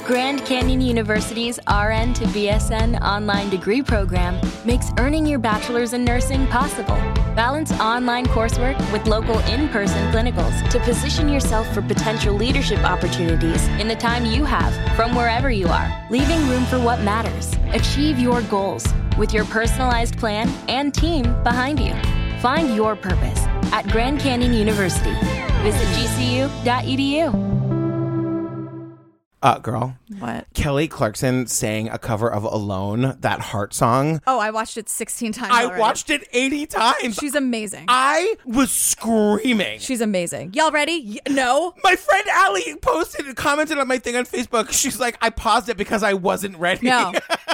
Grand Canyon University's RN to BSN online degree program makes earning your bachelor's in nursing possible. Balance online coursework with local in-person clinicals to position yourself for potential leadership opportunities in the time you have from wherever you are, leaving room for what matters. Achieve your goals with your personalized plan and team behind you. Find your purpose at Grand Canyon University. Visit gcu.edu. Girl. What? Kelly Clarkson sang a cover of Alone, that Heart song. Oh, I watched it 16 times I already. watched it 80 times. She's amazing. I was screaming. She's amazing. Y'all ready? No? My friend Allie commented on my thing on Facebook. She's like, I paused it because I wasn't ready. No.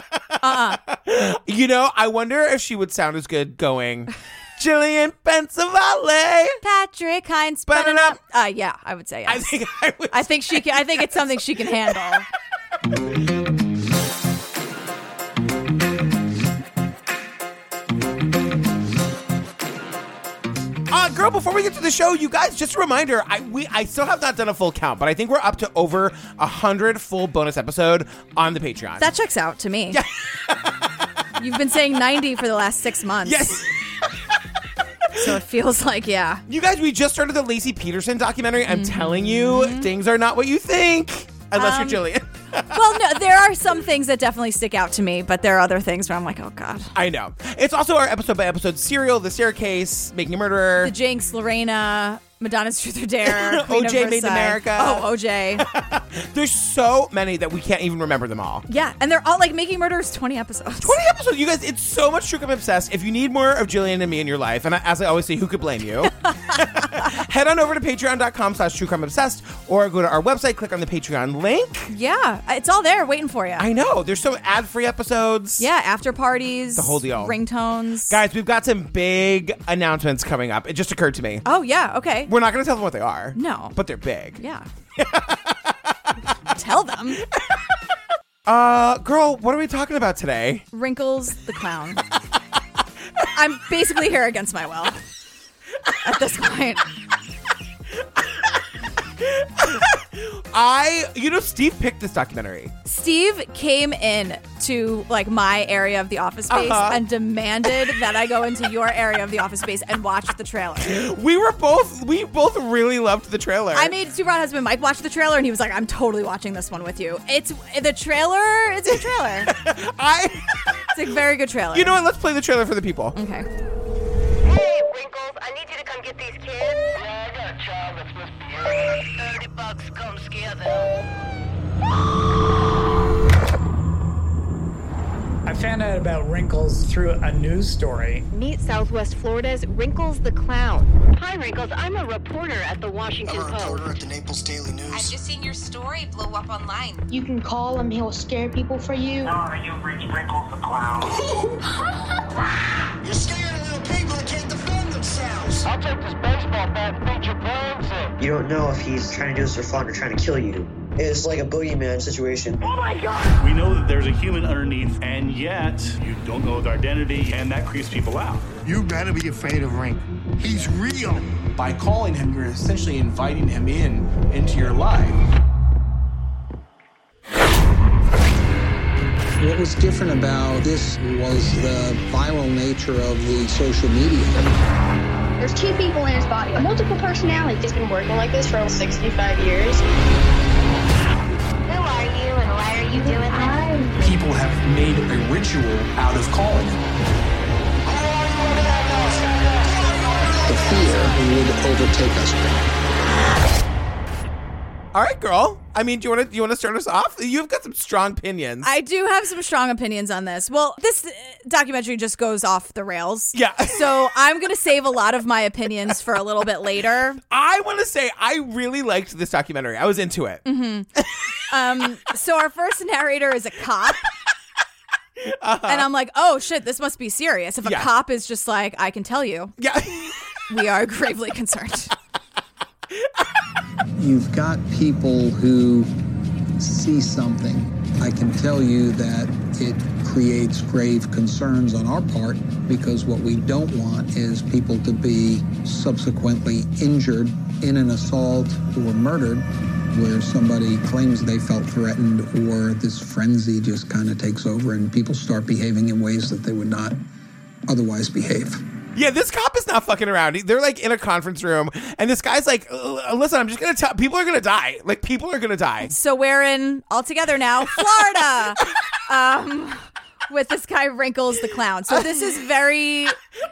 You know, I wonder if she would sound as good going... Jillian Pensavalle. Patrick Hines. Yeah, I would say yes. I think she can. I think it's something she can handle. Girl, before we get to the show, you guys, just a reminder, I still have not done a full count, but I think we're up to over 100 full bonus episode on the Patreon. That checks out to me. Yeah. You've been saying 90 for the last 6 months. Yes. So it feels like, yeah. You guys, we just started the Lacey Peterson documentary. I'm telling you, things are not what you think. Unless you're Jillian. Well, no, there are some things that definitely stick out to me, but there are other things where I'm like, oh, God. I know. It's also our episode-by-episode serial, The Staircase, Making a Murderer. The Jinx, Lorena, Madonna's Truth or Dare. OJ Made in America. Oh, OJ. There's so many that we can't even remember them all. Yeah, and they're all like Making Murderers 20 episodes. 20 episodes. You guys, it's so much True Crime Obsessed. If you need more of Jillian and me in your life, and as I always say, who could blame you? Head on over to patreon.com/truecrimeobsessed or go to our website, click on the Patreon link. Yeah, it's all there waiting for you. I know. There's some ad-free episodes. Yeah, after parties. The whole deal. Ringtones. Guys, we've got some big announcements coming up. It just occurred to me. Oh, yeah. Okay. We're not going to tell them what they are. No. But they're big. Yeah. Tell them. Girl, what are we talking about today? Wrinkles the Clown. I'm basically here against my will at this point. Steve picked this documentary. Steve came in to like my area of the office space and demanded that I go into your area of the office space and watch the trailer. We both really loved the trailer. I made Super Hot Husband Mike watch the trailer and he was like, I'm totally watching this one with you. It's a good trailer. It's a very good trailer. You know what? Let's play the trailer for the people. Okay. Hey, Wrinkles, I need you to come get these kids. Yeah, I got a child that's misbehaving. $30, come scare them. I found out about Wrinkles through a news story. Meet Southwest Florida's Wrinkles the Clown. Hi, Wrinkles. I'm a reporter at the Washington Post. I'm a reporter at the Naples Daily News. I've just seen your story blow up online. You can call him. He'll scare people for you. You've reached Wrinkles the Clown. You're scaring little people that can't defend themselves. I'll take this baseball bat and beat your brains in. You don't know if he's trying to do this for fun or trying to kill you. It's like a boogeyman situation. Oh my God! We know that there's a human underneath, and yet you don't know his identity, and that creeps people out. You better be afraid of Rink. He's real. By calling him, you're essentially inviting him into your life. What was different about this was the viral nature of the social media. There's 2 people in his body, a multiple personality. He's been working like this for 65 years. Who are you and why are you doing this? People have made a ritual out of calling him. The fear would overtake us. All right, girl. I mean, do you want to start us off? You've got some strong opinions. I do have some strong opinions on this. Well, this documentary just goes off the rails. Yeah. So I'm going to save a lot of my opinions for a little bit later. I want to say I really liked this documentary. I was into it. Mm-hmm. So our first narrator is a cop. And I'm like, oh, shit, this must be serious. If a cop is just like, I can tell you. Yeah. We are gravely concerned. You've got people who see something. I can tell you that it creates grave concerns on our part because what we don't want is people to be subsequently injured in an assault or murdered where somebody claims they felt threatened, or this frenzy just kind of takes over and people start behaving in ways that they would not otherwise behave. Yeah, this cop is not fucking around. They're like in a conference room, and this guy's like, listen, I'm just going to tell, people are going to die. Like, people are going to die. So we're in, all together now, Florida. With this guy, Wrinkles the Clown. So this is very...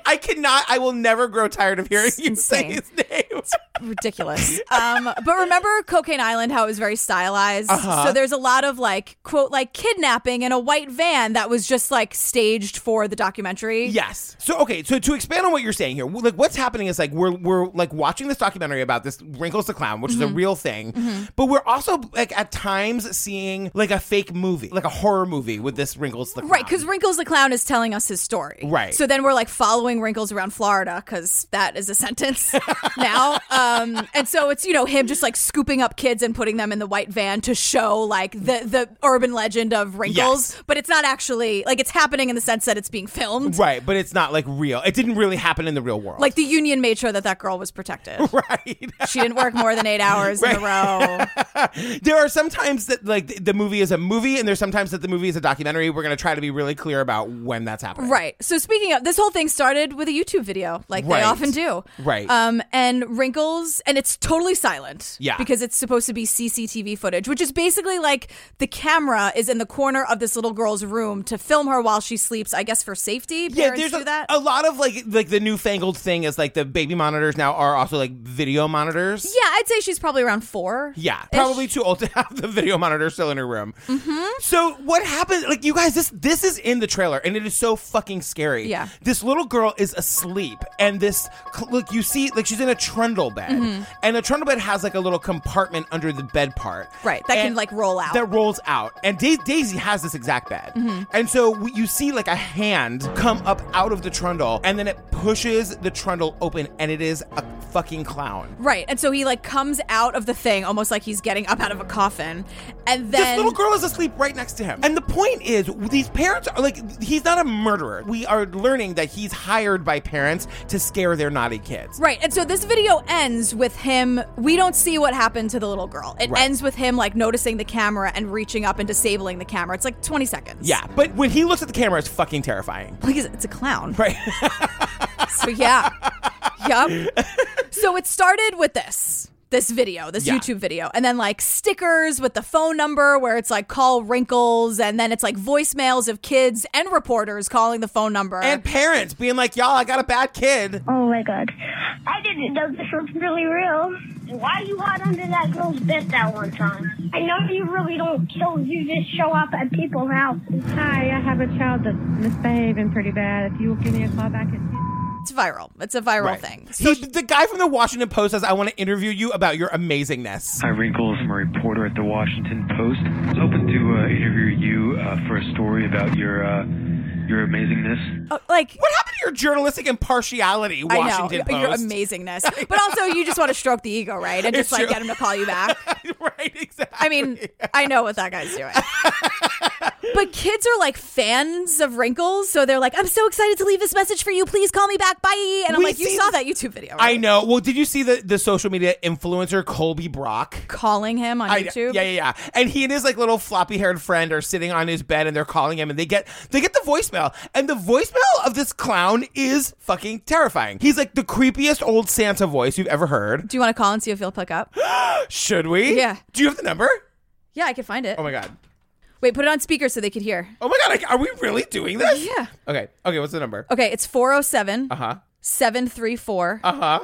I will never grow tired of hearing you say his name. It's ridiculous. But remember Cocaine Island, how it was very stylized? Uh-huh. So there's a lot of like, quote, like kidnapping in a white van that was just like staged for the documentary. Yes. So, okay. So to expand on what you're saying here, like what's happening is like, we're like watching this documentary about this Wrinkles the Clown, which is a real thing. Mm-hmm. But we're also like at times seeing like a fake movie, like a horror movie with this Wrinkles the Clown. Right. Because Wrinkles the Clown is telling us his story. Right. So then we're like following Wrinkles around Florida, because that is a sentence now. And so it's, him just like scooping up kids and putting them in the white van to show like the urban legend of Wrinkles. Yes. But it's not actually, like, it's happening in the sense that it's being filmed. Right. But it's not like real. It didn't really happen in the real world. Like the union made sure that girl was protected. Right. She didn't work more than 8 hours in a row. There are sometimes that like the movie is a movie, and there's sometimes that the movie is a documentary. We're going to try to be really clear about when that's happening. Right. So speaking of, this whole thing started with a YouTube video, like they often do. Right. And Wrinkles, and it's totally silent. Yeah. Because it's supposed to be CCTV footage, which is basically like the camera is in the corner of this little girl's room to film her while she sleeps, I guess for safety. Parents there's do that. a lot of like the newfangled thing is like the baby monitors now are also like video monitors. Yeah, I'd say she's probably around 4. Yeah, probably too old to have the video monitor still in her room. Mm-hmm. So what happened? Like, you guys, this is in the trailer, and it is so fucking scary. Yeah. This little girl is asleep, and look, you see, like, she's in a trundle bed, and a trundle bed has like a little compartment under the bed part. Right, that can like roll out. That rolls out, and Daisy has this exact bed, and so you see like a hand come up out of the trundle, and then it pushes the trundle open, and it is a fucking clown. Right, and so he like comes out of the thing almost like he's getting up out of a coffin, and then this little girl is asleep right next to him. And the point is, these parents are like, he's not a murderer. We are learning that he's hired by parents to scare their naughty kids. Right, and so this video ends with him, we don't see what happened to the little girl. It ends with him like noticing the camera and reaching up and disabling the camera. It's like 20 seconds. Yeah, but when he looks at the camera, it's fucking terrifying. Like, it's a clown. Right. So yeah. Yep. So it started with this video, this YouTube video, and then like stickers with the phone number where it's like call Wrinkles, and then it's like voicemails of kids and reporters calling the phone number. And parents being like, y'all, I got a bad kid. Oh my god. I didn't know this was really real. Why you hid under that girl's bed that one time? I know you really don't kill, you just show up at people's houses. Hi, I have a child that's misbehaving pretty bad. If you will give me a call back at 2. It's viral. It's a viral thing. So the guy from the Washington Post says, I want to interview you about your amazingness. Hi, Wrinkles. I'm a reporter at the Washington Post. I was hoping to interview you for a story about your amazingness. Oh, like, what happened to your journalistic impartiality, Washington Post? Your amazingness. But also, you just want to stroke the ego, right? And just like get him to call you back. Right, exactly. I mean, I know what that guy's doing. But kids are like fans of Wrinkles, so they're like, I'm so excited to leave this message for you. Please call me back. Bye. And I'm like, you saw that YouTube video, right? I know. Well, did you see the social media influencer Colby Brock calling him on YouTube? Yeah. And he and his like little floppy haired friend are sitting on his bed, and they're calling him, and they get the voicemail, and the voicemail of this clown is fucking terrifying. He's like the creepiest old Santa voice you've ever heard. Do you want to call and see if he'll pick up? Should we? Yeah. Do you have the number? Yeah, I can find it. Oh my god. Wait, put it on speaker so they could hear. Oh my god, are we really doing this? Yeah. Okay, what's the number? Okay, it's 407 734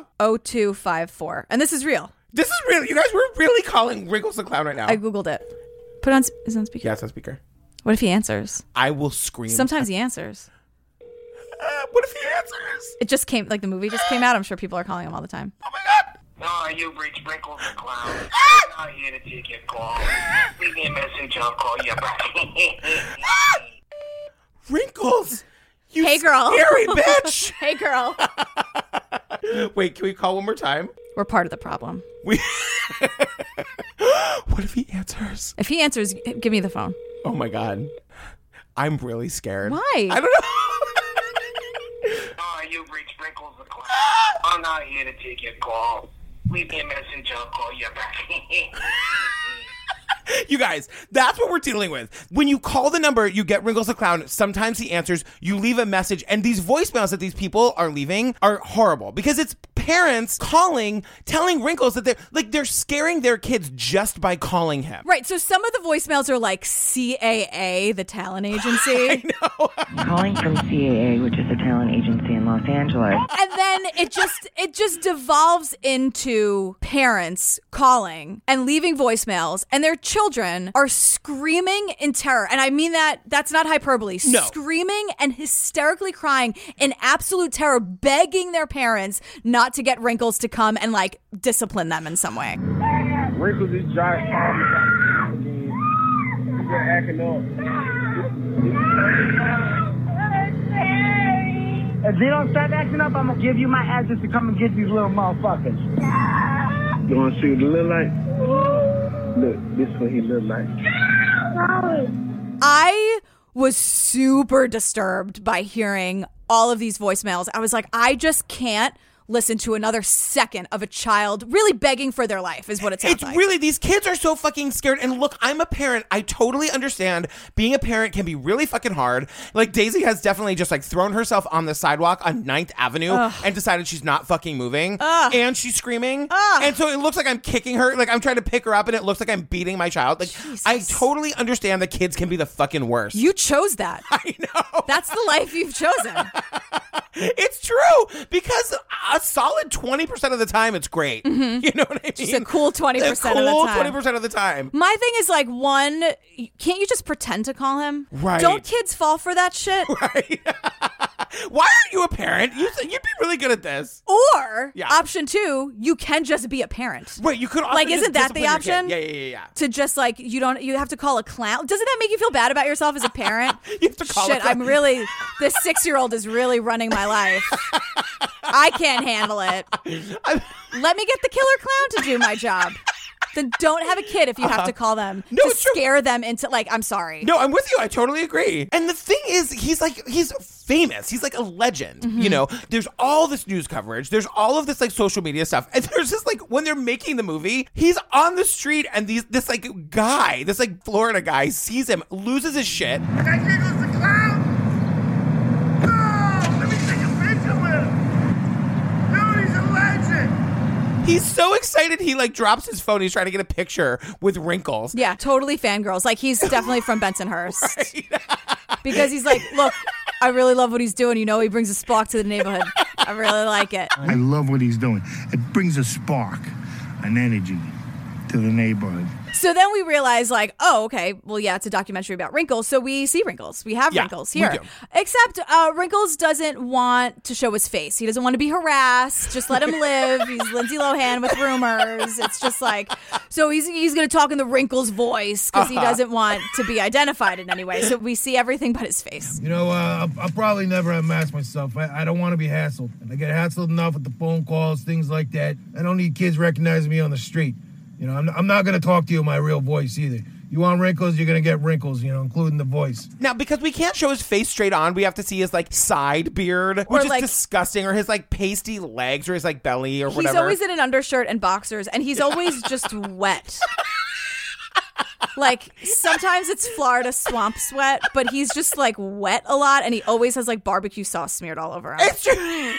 0254. And this is real. This is real. You guys, we're really calling Wrinkles the Clown right now. I Googled it. Put it on, is it on speaker? Yeah, it's on speaker. What if he answers? I will scream. Sometimes he answers. What if he answers? It just came, like the movie just came out. I'm sure people are calling him all the time. Oh my god. No, you've reached Wrinkles the Clown. I'm not here to take your call. Leave me a message, I'll call you back. Wrinkles! You hey, girl. scary bitch! Hey, girl. Wait, can we call one more time? We're part of the problem. What if he answers? If he answers, give me the phone. Oh my god. I'm really scared. Why? I don't know. No, you've reached Wrinkles the Clown. I'm not here to take your call. Leave me a message, I'll call you back. You guys, that's what we're dealing with. When you call the number, you get Wrinkles the Clown. Sometimes he answers, you leave a message, and these voicemails that these people are leaving are horrible because it's parents calling, telling Wrinkles that they're scaring their kids just by calling him. Right, so some of the voicemails are like CAA, the talent agency. I know. Calling from CAA, which is a talent agency in Los Angeles. And then it just devolves into parents calling and leaving voicemails, and their children are screaming in terror. And I mean that's not hyperbole. No. Screaming and hysterically crying in absolute terror, begging their parents not to get Wrinkles to come and like discipline them in some way. Wrinkles is giant. He's acting up. If they don't start acting up, I'm gonna give you my address to come and get these little motherfuckers. You wanna see what it look like? Look, this is what he look like. I was super disturbed by hearing all of these voicemails. I was like, I just can't listen to another second of a child really begging for their life is what it sounds like. It's really, these kids are so fucking scared. And look, I'm a parent. I totally understand being a parent can be really fucking hard. Like Daisy has definitely just like thrown herself on the sidewalk on 9th Avenue and decided she's not fucking moving. And she's screaming. And so it looks like I'm kicking her. Like I'm trying to pick her up and it looks like I'm beating my child. Like Jesus. I totally understand that kids can be the fucking worst. You chose that. I know. That's the life you've chosen. It's true because a solid 20% of the time it's great. Mm-hmm. You know what I mean? Just a cool 20% of the time. Cool 20% of the time. My thing is like, one, can't you just pretend to call him? Right. Don't kids fall for that shit? Right. Why aren't you a parent? You'd be really good at this. Or option 2, you can just be a parent. Right. You could also like, isn't that the option? Yeah. To just like you have to call a clown. Doesn't that make you feel bad about yourself as a parent? You have to call shit. I'm really this 6-year-old is really running my life. I can't handle it. Let me get the killer clown to do my job. Then don't have a kid if you have to call them to scare them into, like, I'm sorry. No, I'm with you. I totally agree. And the thing is, he's famous. He's like a legend. Mm-hmm. You know, there's all this news coverage. There's all of this like social media stuff. And there's just like, when they're making the movie, he's on the street and this like guy, this like Florida guy sees him, loses his shit. That kid was the clown. No, let me take a picture with him. Dude, he's a legend. He's so excited he like drops his phone. He's trying to get a picture with Wrinkles. Yeah, totally fangirls. Like he's definitely from Bensonhurst. Right. Because he's like, look, I really love what he's doing. You know, he brings a spark to the neighborhood. I really like it. I love what he's doing. It brings a spark, an energy to the neighborhood. So then we realize, like, oh, okay, well, yeah, it's a documentary about Wrinkles, so we see Wrinkles. We have Wrinkles here. Except Wrinkles doesn't want to show his face. He doesn't want to be harassed. Just let him live. He's Lindsay Lohan with rumors. It's just like, so he's going to talk in the Wrinkles voice because he doesn't want to be identified in any way. So we see everything but his face. You know, I'll probably never unmask myself. I don't want to be hassled. I get hassled enough with the phone calls, things like that. I don't need kids recognizing me on the street. You know, I'm not going to talk to you in my real voice either. You want wrinkles, you're going to get wrinkles, you know, including the voice. Now, because we can't show his face straight on, we have to see his, like, side beard, which is disgusting, or his, like, pasty legs, or his, like, belly, or whatever. He's always in an undershirt and boxers, and he's always just wet. Like, sometimes it's Florida swamp sweat, but he's just, like, wet a lot, and he always has, like, barbecue sauce smeared all over him. It's true.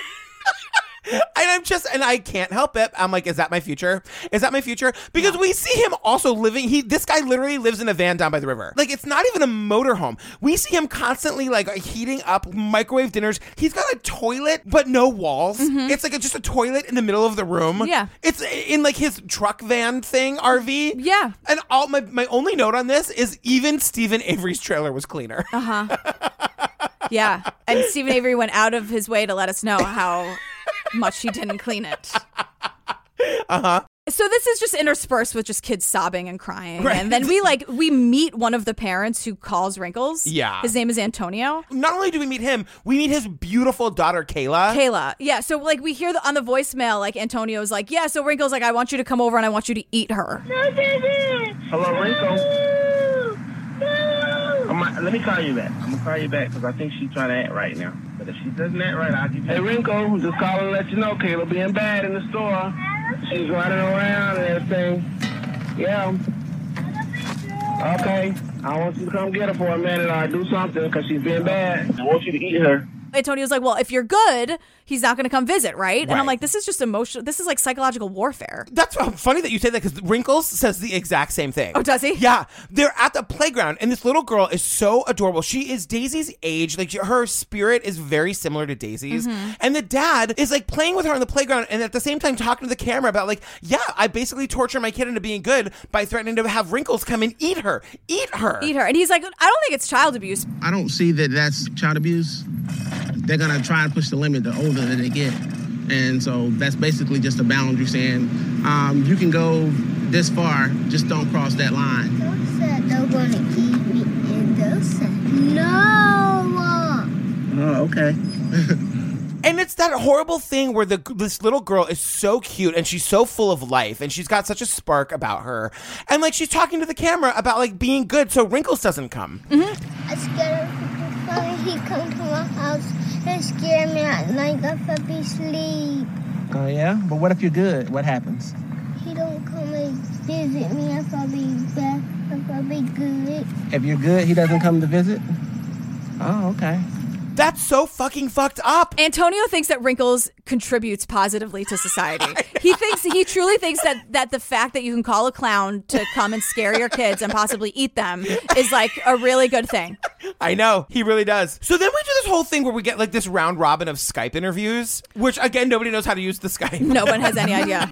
And I can't help it. I'm like, is that my future? Is that my future? Because we see him also living, this guy literally lives in a van down by the river. Like, it's not even a motorhome. We see him constantly, like, heating up microwave dinners. He's got a toilet, but no walls. Mm-hmm. It's like just a toilet in the middle of the room. Yeah. It's in, like, his truck van thing, RV. Yeah. And all my only note on this is even Stephen Avery's trailer was cleaner. Uh-huh. Yeah. And Stephen Avery went out of his way to let us know how much he didn't clean it. Uh-huh. So this is just interspersed with just kids sobbing and crying. Right. And then we meet one of the parents who calls Wrinkles. Yeah. His name is Antonio. Not only do we meet him, we meet his beautiful daughter, Kayla. Yeah. So like we hear on the voicemail, like Antonio's like, yeah, so Wrinkles, like, I want you to come over and I want you to eat her. Hello, Wrinkles. Let me call you back. I'm going to call you back because I think she's trying to act right now. But if she doesn't act right, I'll give you... Hey, Wrinkle, just call and let you know Kayla being bad in the store. She's running around and everything. Yeah. Okay. I want you to come get her for a minute or do something because she's being bad. I want you to eat her. Antonio's like, well, if you're good, he's not going to come visit, right? And I'm like, this is just emotional. This is like psychological warfare. That's funny that you say that because Wrinkles says the exact same thing. Oh, does he? Yeah. They're at the playground and this little girl is so adorable. She is Daisy's age. Like her spirit is very similar to Daisy's. Mm-hmm. And the dad is like playing with her on the playground and at the same time talking to the camera about like, yeah, I basically torture my kid into being good by threatening to have Wrinkles come and eat her. Eat her. Eat her. And he's like, I don't think it's child abuse. I don't see that that's child abuse. They're going to try and push the limit the older that they get. And so that's basically just a boundary saying, you can go this far, just don't cross that line. Those said they're going to keep me, and those said no. Oh, okay. And it's that horrible thing where this little girl is so cute and she's so full of life and she's got such a spark about her. And like she's talking to the camera about like being good so Wrinkles doesn't come. I scared him he come to my house and scare me at night if I be asleep. Oh, yeah? But what if you're good? What happens? He don't come and visit me if I be bad, if I be good. If you're good, he doesn't come to visit? Oh, okay. That's so fucking fucked up. Antonio thinks that Wrinkles contributes positively to society. He truly thinks that the fact that you can call a clown to come and scare your kids and possibly eat them is like a really good thing. I know. He really does. So then we do this whole thing where we get like this round robin of Skype interviews, which again, nobody knows how to use the Skype. No one has any idea.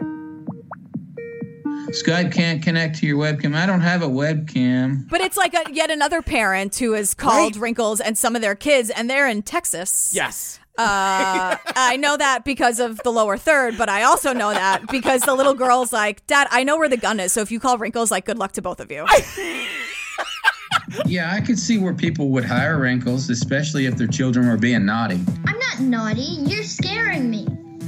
Skype can't connect to your webcam. I don't have a webcam. But it's like yet another parent who has called Wrinkles and some of their kids, and they're in Texas. Yes. I know that because of the lower third, but I also know that because the little girl's like, Dad, I know where the gun is, so if you call Wrinkles, like, good luck to both of you. Yeah, I could see where people would hire Wrinkles, especially if their children were being naughty. I'm not naughty. You're scaring me.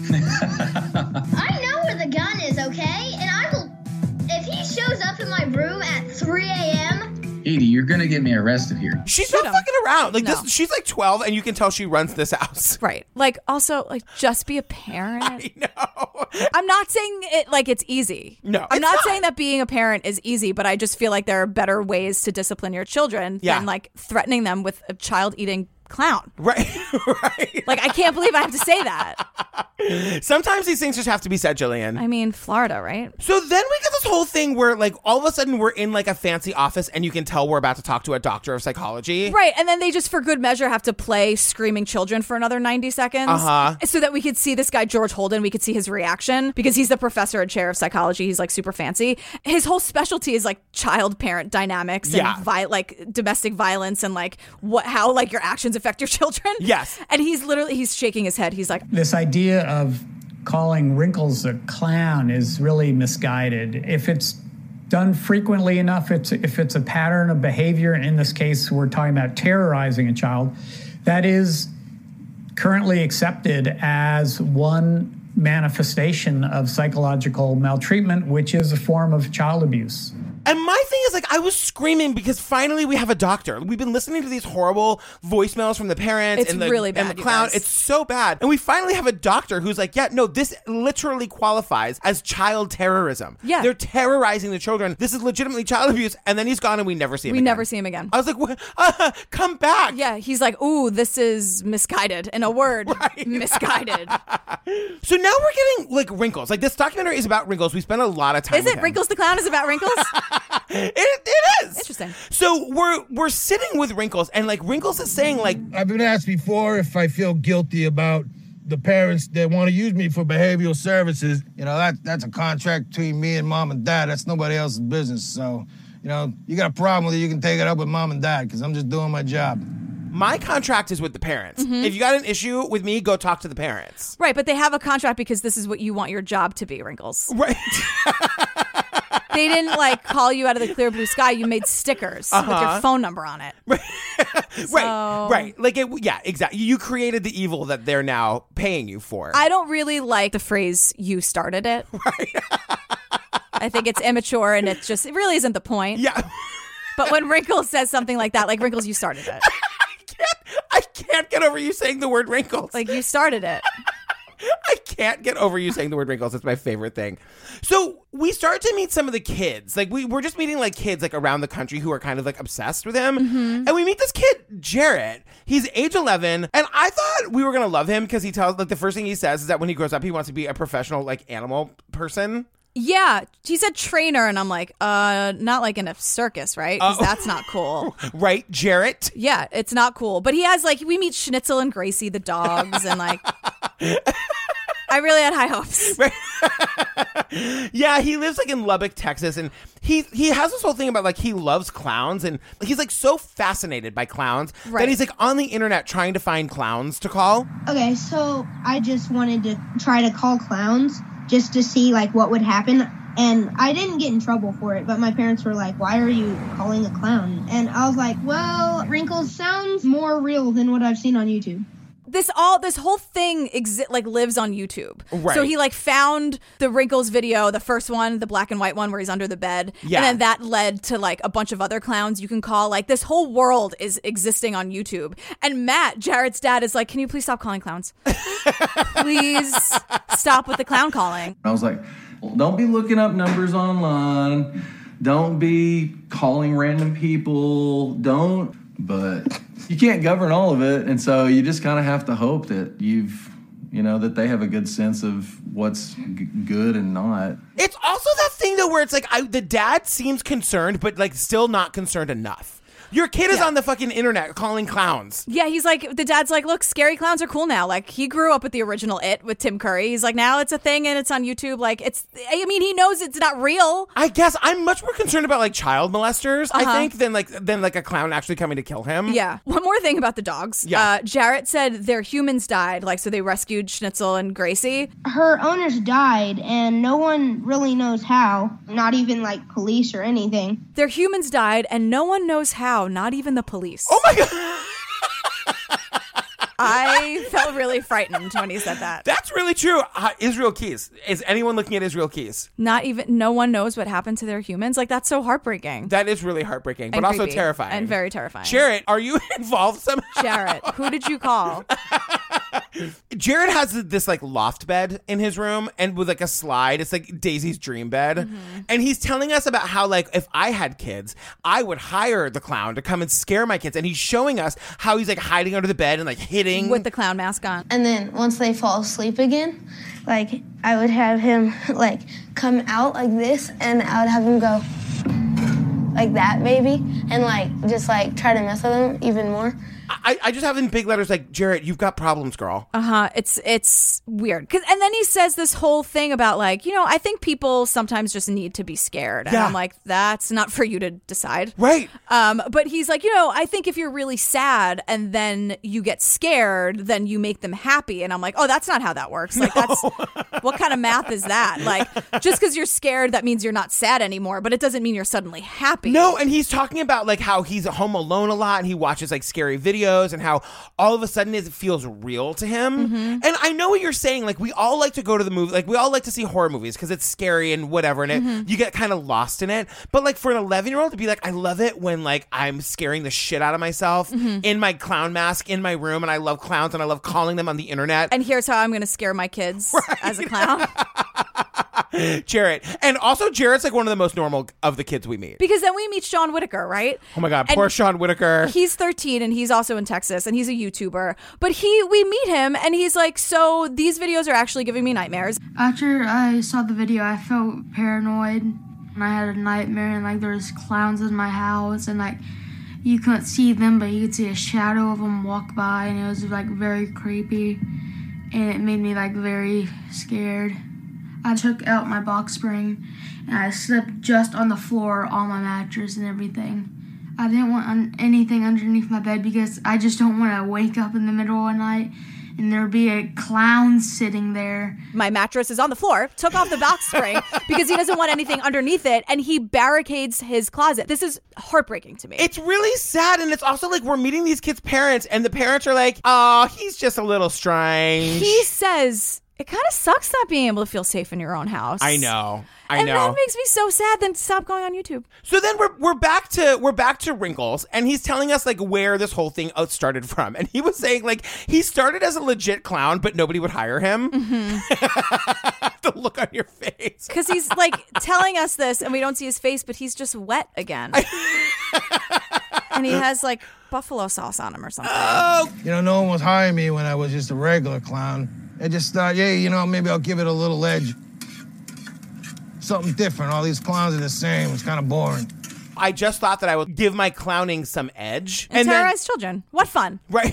I know where the gun is, okay? And I will... If he shows up in my room at 3 a.m., Edie, you're going to get me arrested here. She's not fucking around. Like this, she's like 12 and you can tell she runs this house. Right. Like also like just be a parent. I know. I'm not saying it like it's easy. No. I'm not saying that being a parent is easy, but I just feel like there are better ways to discipline your children than like threatening them with a child eating clown. Right. Right. Like I can't believe I have to say that. Sometimes these things just have to be said, Jillian. I mean, Florida, right? So then we get this whole thing where like all of a sudden we're in like a fancy office and you can tell we're about to talk to a doctor of psychology. Right. And then they just for good measure have to play screaming children for another 90 seconds. So that we could see this guy, George Holden, we could see his reaction because he's the professor and chair of psychology. He's like super fancy. His whole specialty is like child parent dynamics and like domestic violence and like how like your actions affect your children. Yes. And he's shaking his head. He's like, this idea of calling Wrinkles a clown is really misguided. If it's done frequently enough, if it's a pattern of behavior, and in this case, we're talking about terrorizing a child, that is currently accepted as one manifestation of psychological maltreatment, which is a form of child abuse. And my thing is, like, I was screaming because finally we have a doctor. We've been listening to these horrible voicemails from the parents and really bad, and the clown. It's so bad. And we finally have a doctor who's like, yeah, no, this literally qualifies as child terrorism. Yeah. They're terrorizing the children. This is legitimately child abuse. And then he's gone and we never see him again. We never see him again. I was like, what? Come back. Yeah, he's like, ooh, this is misguided. In a word, misguided. So now we're getting, like, Wrinkles. Like, this documentary is about Wrinkles. We spent a lot of time with him. Wrinkles the Clown is about Wrinkles? It is. Interesting. So we're sitting with Wrinkles, and like Wrinkles is saying, like, I've been asked before if I feel guilty about the parents that want to use me for behavioral services. You know, that's a contract between me and mom and dad. That's nobody else's business. So, you know, you got a problem with it, you can take it up with mom and dad because I'm just doing my job. My contract is with the parents. Mm-hmm. If you got an issue with me, go talk to the parents. Right, but they have a contract because this is what you want your job to be, Wrinkles. Right. They didn't like call you out of the clear blue sky. You made stickers with your phone number on it. Right. Like, yeah, exactly. You created the evil that they're now paying you for. I don't really like the phrase, you started it. Right. I think it's immature and it really isn't the point. Yeah. But when Wrinkles says something like that, like, Wrinkles, you started it. I can't get over you saying the word Wrinkles. Like, you started it. I can't. can't get over you saying the word wrinkles. It's my favorite thing. So we start to meet some of the kids. Like we're just meeting like kids like around the country who are kind of like obsessed with him. And we meet this kid, Jarrett. He's age 11. And I thought we were going to love him because he tells like the first thing he says is that when he grows up, he wants to be a professional like animal person. Yeah, he said trainer, and I'm like, not like in a circus, right? Because that's not cool. Right, Jarrett? Yeah, it's not cool. But he has like, we meet Schnitzel and Gracie, the dogs, and like, I really had high hopes. Yeah, he lives like in Lubbock, Texas, and he has this whole thing about like he loves clowns, and he's like so fascinated by clowns that he's like on the internet trying to find clowns to call. Okay, so I just wanted to try to call clowns just to see like what would happen, and I didn't get in trouble for it, but my parents were like, why are you calling a clown? And I was like, well, Wrinkles sounds more real than what I've seen on YouTube. This whole thing lives on YouTube. Right. So he like found the Wrinkles video, the first one, the black and white one where he's under the bed. Yeah. And then that led to like a bunch of other clowns you can call. Like this whole world is existing on YouTube. And Matt, Jarrett's dad, is like, can you please stop calling clowns? Please stop with the clown calling. I was like, well, don't be looking up numbers online. Don't be calling random people. But you can't govern all of it, and so you just kind of have to hope that that they have a good sense of what's good and not. It's also that thing though where it's like the dad seems concerned, but like still not concerned enough. Your kid is on the fucking internet calling clowns. Yeah, he's like, the dad's like, look, scary clowns are cool now. Like, he grew up with the original It with Tim Curry. He's like, now it's a thing and it's on YouTube. Like, he knows it's not real. I guess I'm much more concerned about like child molesters, I think, than like a clown actually coming to kill him. Yeah. One more thing about the dogs. Yeah. Jarrett said their humans died. Like, so they rescued Schnitzel and Gracie. Her owners died, and no one really knows how, not even like police or anything. Their humans died, and no one knows how, not even the police. Oh my God. I felt really frightened when he said that. That's really true. Israel Keys. Is anyone looking at Israel Keys? No one knows what happened to their humans. Like, that's so heartbreaking. That is really heartbreaking, but and also creepy. terrifying. And very terrifying. Jarrett, are you involved somehow? Jarrett, who did you call? Jarrett has this like loft bed in his room, and with like a slide. It's like Daisy's dream bed. And he's telling us about how like if I had kids, I would hire the clown to come and scare my kids. And he's showing us how he's like hiding under the bed and like hitting with the clown mask on. And then once they fall asleep again, like I would have him like come out like this, and I would have him go like that maybe, and like just like try to mess with them even more. I just have in big letters like, Jarrett, you've got problems, girl. It's weird. And then he says this whole thing about like, I think people sometimes just need to be scared. And I'm like, that's not for you to decide. Right. But he's like, I think if you're really sad and then you get scared, then you make them happy. And I'm like, oh, that's not how that works. Like, that's what kind of math is that? Like, just because you're scared, that means you're not sad anymore, but it doesn't mean you're suddenly happy. No, and he's talking about like how he's home alone a lot and he watches like scary videos and how all of a sudden it feels real to him. And I know what you're saying. Like, we all like to go to the movie. Like, we all like to see horror movies because it's scary and whatever. And you get kind of lost in it. But like for an 11-year-old to be like, I love it when like I'm scaring the shit out of myself in my clown mask in my room. And I love clowns and I love calling them on the internet. And here's how I'm going to scare my kids as a clown. Jarrett. And also Jarrett's like one of the most normal of the kids we meet. Because then we meet Sean Whitaker, right? Oh my God, poor Sean Whitaker. He's 13 and he's also in Texas and he's a YouTuber. But we meet him and he's like, so these videos are actually giving me nightmares. After I saw the video, I felt paranoid and I had a nightmare and like there was clowns in my house and like you couldn't see them, but you could see a shadow of them walk by, and it was like very creepy and it made me like very scared. I took out my box spring and I slept just on the floor on my mattress and everything. I didn't want anything underneath my bed because I just don't want to wake up in the middle of the night and there be a clown sitting there. My mattress is on the floor, took off the box spring because he doesn't want anything underneath it, and he barricades his closet. This is heartbreaking to me. It's really sad, and it's also like we're meeting these kids' parents, and the parents are like, oh, he's just a little strange. He says It kind of sucks not being able to feel safe in your own house. I know. And that makes me so sad. Then stop going on YouTube. So then we're back to Wrinkles, and he's telling us like where this whole thing started from. And he was saying like he started as a legit clown, but nobody would hire him. The look on your face. Because he's like telling us this, and we don't see his face, but he's just wet again. And he has like buffalo sauce on him or something. You know, no one was hiring me when I was just a regular clown. I just thought, yeah, you know, maybe I'll give it a little edge. Something different. All these clowns are the same. It's kind of boring. I just thought that I would give my clowning some edge. And terrorize children. What fun. Right.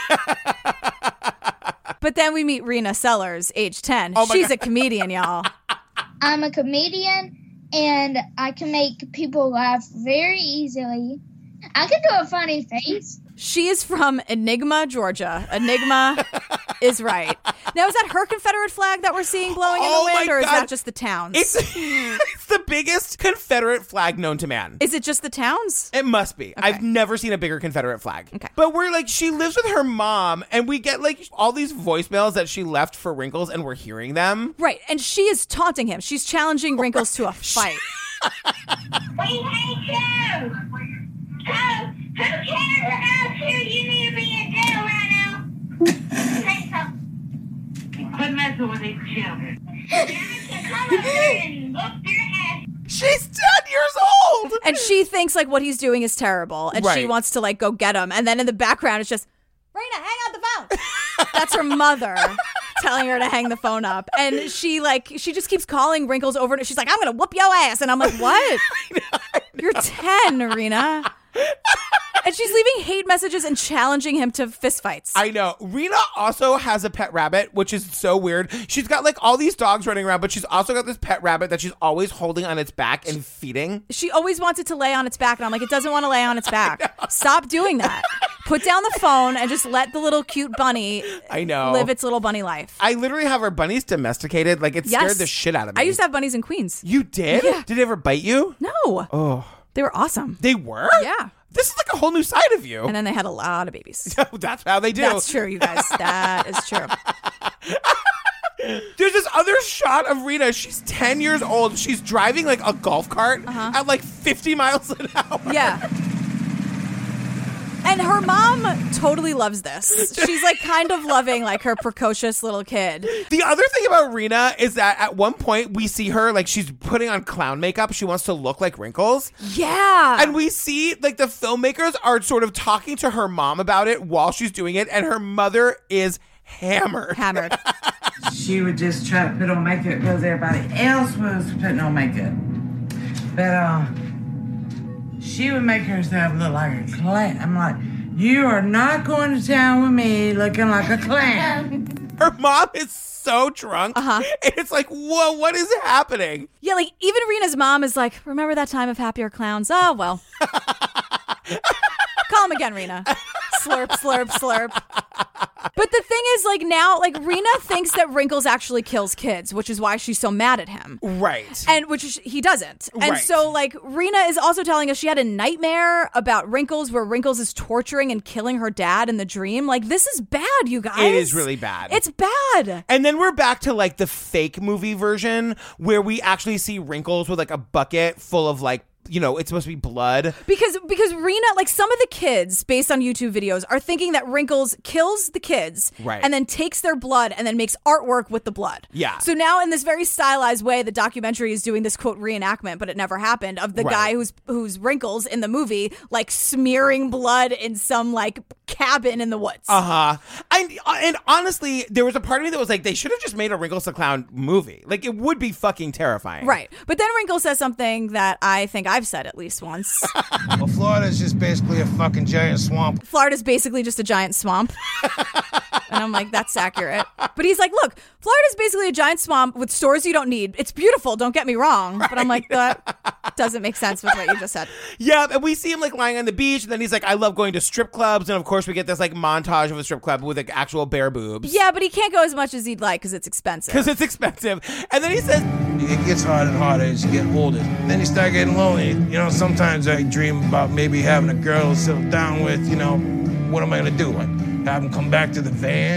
But then we meet Rena Sellers, age 10. Oh my She's God. a comedian, y'all. I'm a comedian, and I can make people laugh very easily. I can do a funny face. She is from Enigma, Georgia. Enigma is right. Now, is that her Confederate flag that we're seeing blowing in the wind, or is that just the towns? It's the biggest Confederate flag known to man. Is it just the towns? It must be. Okay. I've never seen a bigger Confederate flag. Okay. But we're like, she lives with her mom, and we get like all these voicemails that she left for Wrinkles, and we're hearing them. Right, and she is taunting him. She's challenging Wrinkles to a fight. We hate you! Who cares about you? You need to be in jail right now. Say something. Quit messing with these children. Come up here and look your ass. She's 10 years old! And she thinks like what he's doing is terrible, and she wants to like go get him. And then in the background, it's just, Rena, hang up the phone. That's her mother telling her to hang the phone up. And she just keeps calling Wrinkles over. And she's like, I'm going to whoop your ass. And I'm like, what? I know. You're 10, Rena. And she's leaving hate messages and challenging him to fistfights. I know. Rena also has a pet rabbit, which is so weird. She's got like all these dogs running around, but she's also got this pet rabbit that she's always holding on its back and feeding. She always wants it to lay on its back, and I'm like, it doesn't want to lay on its back. Stop doing that. Put down the phone and just let the little cute bunny live its little bunny life. I literally have our bunnies domesticated. Like, it scared the shit out of me. I used to have bunnies in Queens. You did? Yeah. Did it ever bite you? No. Oh. They were awesome. They were? Yeah. This is like a whole new side of you. And then they had a lot of babies. That's how they do. That's true, you guys. That is true. There's this other shot of Rena. She's 10 years old. She's driving like a golf cart at like 50 miles an hour. Yeah. And her mom totally loves this. She's like kind of loving like her precocious little kid. The other thing about Rena is that at one point we see her like she's putting on clown makeup. She wants to look like Wrinkles. Yeah. And we see like the filmmakers are sort of talking to her mom about it while she's doing it. And her mother is hammered. She would just try to put on makeup because everybody else was putting on makeup. But she would make herself look like a clown. I'm like, you are not going to town with me looking like a clown. Her mom is so drunk. And it's like, whoa, what is happening? Yeah, like even Rena's mom is like, remember that time of Happier Clowns? Oh, well. Call him again, Rena. Slurp, slurp, slurp. But the thing is, like, now, like, Rena thinks that Wrinkles actually kills kids, which is why she's so mad at him. Right. And which he doesn't. And Right. so, like, Rena is also telling us she had a nightmare about Wrinkles where Wrinkles is torturing and killing her dad in the dream. Like, this is bad, you guys. It is really bad. It's bad. And then we're back to like the fake movie version where we actually see Wrinkles with like a bucket full of like, you know, it's supposed to be blood. Because Rena, like some of the kids based on YouTube videos are thinking that Wrinkles kills the kids Right. and then takes their blood and then makes artwork with the blood. Yeah. So now in this very stylized way, the documentary is doing this quote reenactment, but it never happened, of the Right. guy who's Wrinkles in the movie, like smearing blood in some like cabin in the woods. And honestly, there was a part of me that was like, they should have just made a Wrinkles the Clown movie. Like, it would be fucking terrifying. Right. But then Wrinkles says something that I think I've said at least once. Well, Florida's just basically a fucking giant swamp. Florida's basically just a giant swamp. And I'm like, that's accurate. But he's like, look, Florida's basically a giant swamp with stores you don't need. It's beautiful, don't get me wrong. But I'm like, that doesn't make sense with what you just said. Yeah, and we see him like lying on the beach, and then he's like, I love going to strip clubs. And of course, we get this like montage of a strip club with like actual bare boobs. Yeah, but he can't go as much as he'd like because it's expensive. And then he says, It gets harder and harder as you get older. Then you start getting lonely. You know, sometimes I dream about maybe having a girl to settle down with. You know, what am I going to do? Like, have him come back to the van?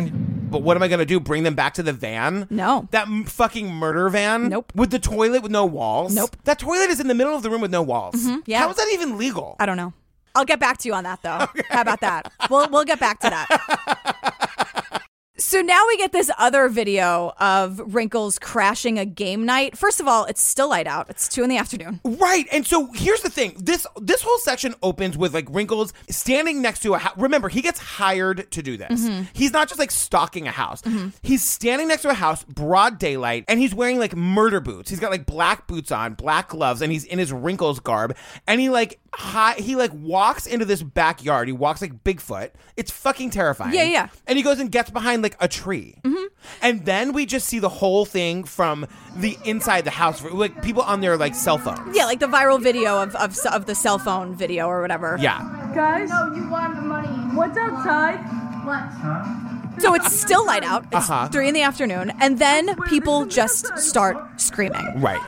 but what am I going to do? Bring them back to the van? No. That fucking murder van? Nope. With the toilet with no walls? Nope. That toilet is in the middle of the room with no walls. Yeah. How is that even legal? I don't know. I'll get back to you on that, though. Okay. How about that? We'll get back to that. So now we get this other video of Wrinkles crashing a game night. First of all, it's still light out. It's 2 p.m. Right. And so here's the thing. This whole section opens with like Wrinkles standing next to a house. Remember, he gets hired to do this. He's not just like stalking a house. He's standing next to a house, broad daylight, and he's wearing like murder boots. He's got like black boots on, black gloves, and he's in his Wrinkles garb. And he walks into this backyard. He walks like Bigfoot. It's fucking terrifying. Yeah. And he goes and gets behind like a tree. And then we just see the whole thing from the inside the house, like people on their like cell phones. Yeah, like the viral video of the cell phone video or whatever. Yeah. Guys, no, you want the money. What's outside? What? So it's still light out. It's 3 p.m. And then people just start screaming. Right.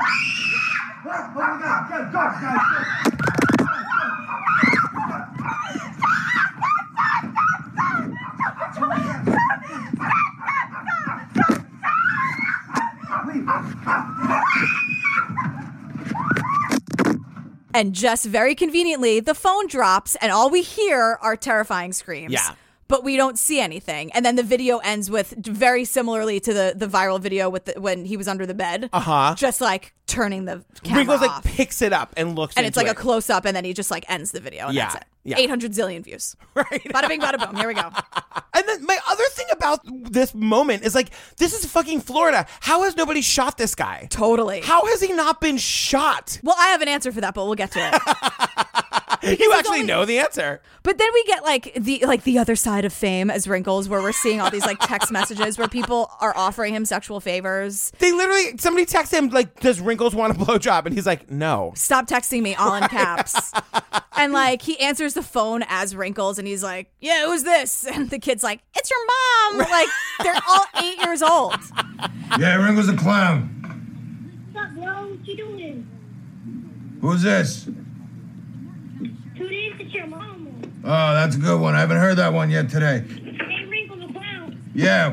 And just very conveniently, the phone drops and all we hear are terrifying screams. Yeah. But we don't see anything. And then the video ends with, very similarly to the viral video with when he was under the bed, just like turning the camera Wrinkles off. like picks it up and looks and it's into like it. a close up, and then he just like ends the video, and that's it. Yeah. 800 zillion views. Right. Bada bing, bada boom. Here we go. And then my other thing about this moment is like, this is fucking Florida. How has nobody shot this guy? Totally. How has he not been shot? Well, I have an answer for that, but we'll get to it. You actually know the answer. But then we get like the other side of fame as Wrinkles, where we're seeing all these like text messages where people are offering him sexual favors. Somebody texts him like, does Wrinkles want a blowjob? And he's like, no. Stop texting me, all in caps. And like he answers the phone as Wrinkles, and he's like, yeah, who's this? And the kid's like, it's your mom. Like they're all 8 years old. Yeah, Wrinkles a clown. What's up, bro? What you doing? Who's this? Who is it? Your mom. Oh, that's a good one. I haven't heard that one yet today. Hey, Wrinkles a clown. Yeah.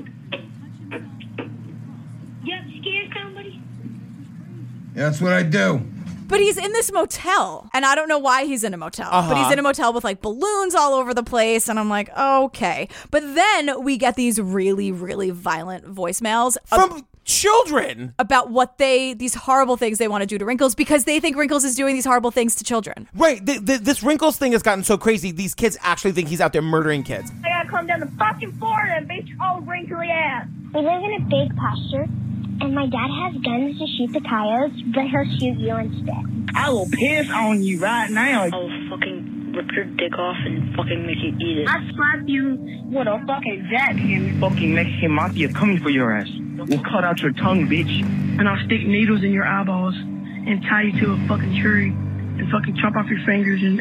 You scared somebody? Yeah, that's what I do. But he's in this motel, and I don't know why he's in a motel, but he's in a motel with like balloons all over the place, and I'm like, okay. But then we get these really, really violent voicemails from children about these horrible things they want to do to Wrinkles because they think Wrinkles is doing these horrible things to children. Right. This Wrinkles thing has gotten so crazy, these kids actually think he's out there murdering kids. I gotta come down to fucking Florida and beat your old wrinkly ass. We live in a big pasture, and my dad has guns to shoot the coyotes, but he'll shoot you instead. I will piss on you right now. I'll fucking rip your dick off and fucking make you eat it. I slap you with a fucking jackhammer. Fucking Mexican mafia coming for your ass. We'll cut out your tongue, bitch. And I'll stick needles in your eyeballs and tie you to a fucking tree and fucking chop off your fingers and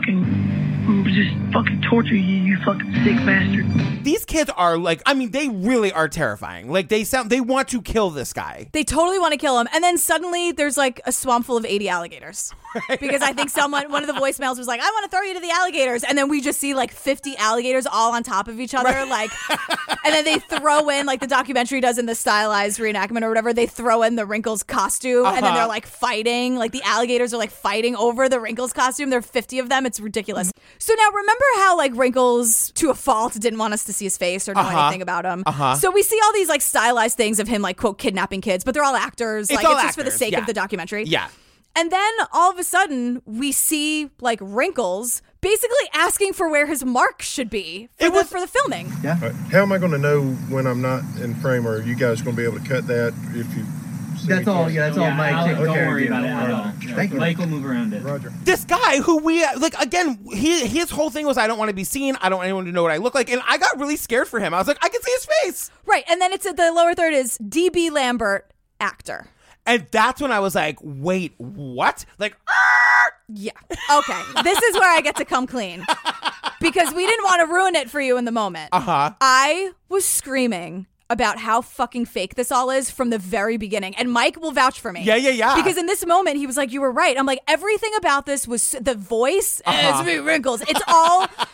just fucking torture you, you fucking sick bastard. These kids are like, I mean, they really are terrifying. Like they want to kill this guy. They totally want to kill him. And then suddenly there's like a swamp full of 80 alligators. Right. Because I think one of the voicemails was like, I want to throw you to the alligators. And then we just see like 50 alligators all on top of each other. Right. Like, and then they throw in, like the documentary does in the stylized reenactment or whatever, they throw in the Wrinkles costume and then they're like fighting. Like the alligators are like fighting over the Wrinkles costume. There are 50 of them. It's ridiculous. So now remember how like Wrinkles, to a fault, didn't want us to see his face or know anything about him. So we see all these like stylized things of him like, quote, kidnapping kids, but they're all actors. It's just for the sake of the documentary. Yeah. And then all of a sudden we see like Wrinkles basically asking for where his mark should be for the filming. Yeah. How am I going to know when I'm not in frame, or are you guys going to be able to cut that if you... That's all. Yeah, that's all Mike. Don't worry about it at all. Thank you. Mike will move around it. Roger. This guy who we, like, again, his whole thing was, I don't want to be seen. I don't want anyone to know what I look like. And I got really scared for him. I was like, I can see his face. Right. And then it's at the lower third is DB Lambert, actor. And that's when I was like, wait, what? Like, yeah. Okay. This is where I get to come clean. Because we didn't want to ruin it for you in the moment. I was screaming about how fucking fake this all is from the very beginning. And Mike will vouch for me. Yeah. Because in this moment, he was like, you were right. I'm like, everything about this was the voice. It's me, Wrinkles. It's all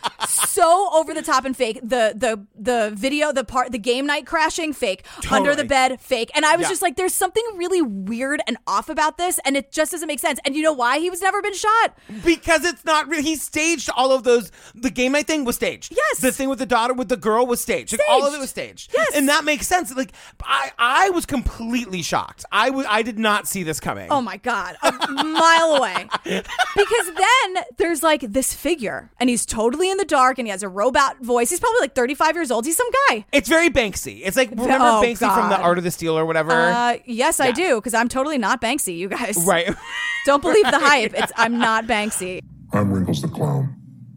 so over the top and fake. The video, the game night crashing, fake. Totally. Under the bed, fake. And I was Yeah. just like, there's something really weird and off about this, and it just doesn't make sense. And you know why he's never been shot? Because it's not real. He staged all of those. The game night thing was staged. Yes. The thing with the daughter, with the girl was staged. Like, all of it was staged. Yes. And that makes sense. Like, I was completely shocked. I did not see this coming. Oh my God. A mile away. Because then there's like this figure, and he's totally in the dark, and he has a robot voice. He's probably like 35 years old. He's some guy. It's very Banksy. It's like, remember Banksy from The Art of the Steal or whatever? Yes, I do, because I'm totally not Banksy, you guys. Right. Don't believe the hype. I'm not Banksy. I'm Wrinkles the Clown.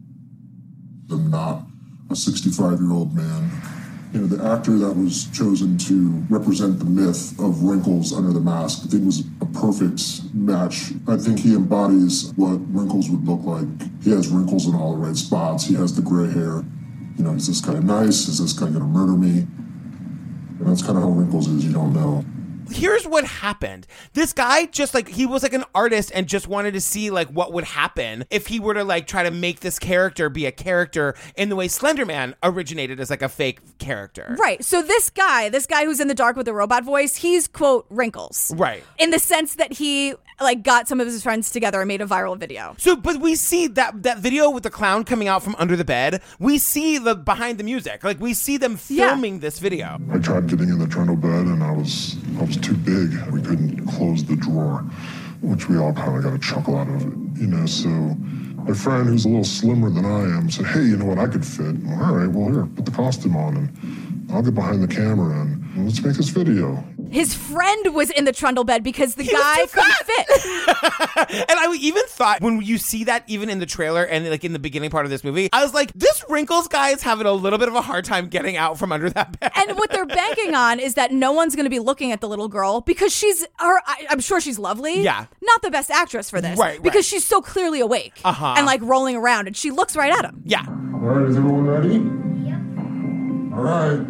I'm not a 65-year-old man. You know, the actor that was chosen to represent the myth of Wrinkles under the mask, I think was a perfect match. I think he embodies what Wrinkles would look like. He has wrinkles in all the right spots. He has the gray hair. You know, is this guy nice? Is this guy gonna murder me? And that's kind of how Wrinkles is. You don't know. Here's what happened. This guy just like, he was like an artist and just wanted to see like what would happen if he were to like try to make this character be a character in the way Slender Man originated as like a fake character. Right. So this guy who's in the dark with the robot voice, he's quote Wrinkles. Right. In the sense that he like got some of his friends together and made a viral video. So, but we see that video with the clown coming out from under the bed. We see the behind the music. Like we see them filming this video. I tried getting in the trundle bed and I was too big. We couldn't close the drawer, which we all kind of got a chuckle out of it, you know. So my friend, who's a little slimmer than I am, said, "Hey, you know what? I could fit." Well, all right, well, here, put the costume on and I'll get behind the camera and let's make this video. His friend was in the trundle bed because the guy couldn't fit. And I even thought when you see that even in the trailer and like in the beginning part of this movie, I was like, this Wrinkles guy is having a little bit of a hard time getting out from under that bed. And what they're banking on is that no one's going to be looking at the little girl because I'm sure she's lovely. Yeah. Not the best actress for this. Right. Because she's so clearly awake. And like rolling around and she looks right at him. Yeah. All right, is everyone ready? Yep. All right.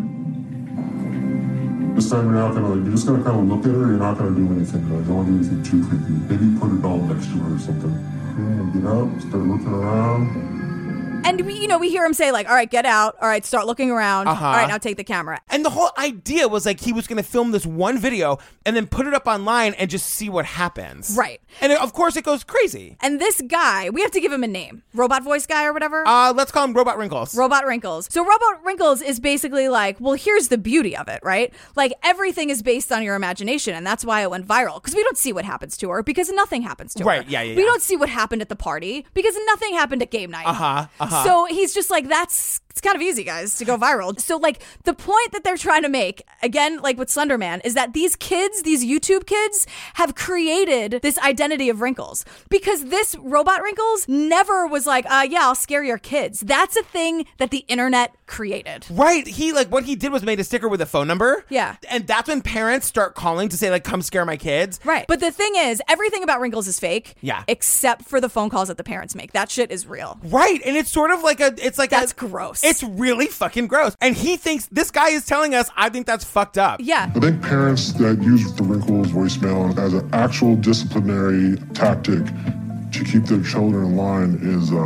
This time you're just gonna kind of look at her. You're not gonna do anything. You don't want to do anything too creepy. Maybe put a doll next to her or something. Get out, start looking around. And we hear him say like, all right, get out. All right, start looking around. All right, now take the camera. And the whole idea was like he was going to film this one video and then put it up online and just see what happens. Right. And of course it goes crazy. And this guy, we have to give him a name. Robot voice guy or whatever? Let's call him Robot Wrinkles. Robot Wrinkles. So Robot Wrinkles is basically like, well, here's the beauty of it, right? Like everything is based on your imagination, and that's why it went viral. Because we don't see what happens to her because nothing happens to her. Right, yeah. We don't see what happened at the party because nothing happened at game night. So he's just like, it's kind of easy, guys, to go viral. So like the point that they're trying to make, again, like with Slender Man, is that these kids, these YouTube kids, have created this identity of Wrinkles. Because this Robot Wrinkles never was like, yeah, I'll scare your kids. That's a thing that the internet created. Right. He like what he did was made a sticker with a phone number. Yeah. And that's when parents start calling to say like, come scare my kids. Right. But the thing is, everything about Wrinkles is fake. Yeah. Except for the phone calls that the parents make. That shit is real. Right. And it's sort of like that's gross. It's really fucking gross. And he thinks this guy is telling us, I think that's fucked up. Yeah. I think parents that use the Wrinkles voicemail as an actual disciplinary tactic to keep their children in line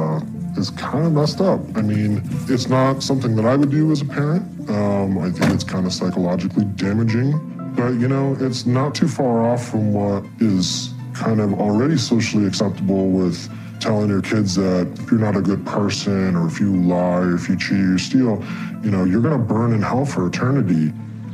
is kind of messed up. I mean, it's not something that I would do as a parent. I think it's kind of psychologically damaging. But, it's not too far off from what is kind of already socially acceptable with telling your kids that if you're not a good person or if you lie or if you cheat or steal, you're going to burn in hell for eternity.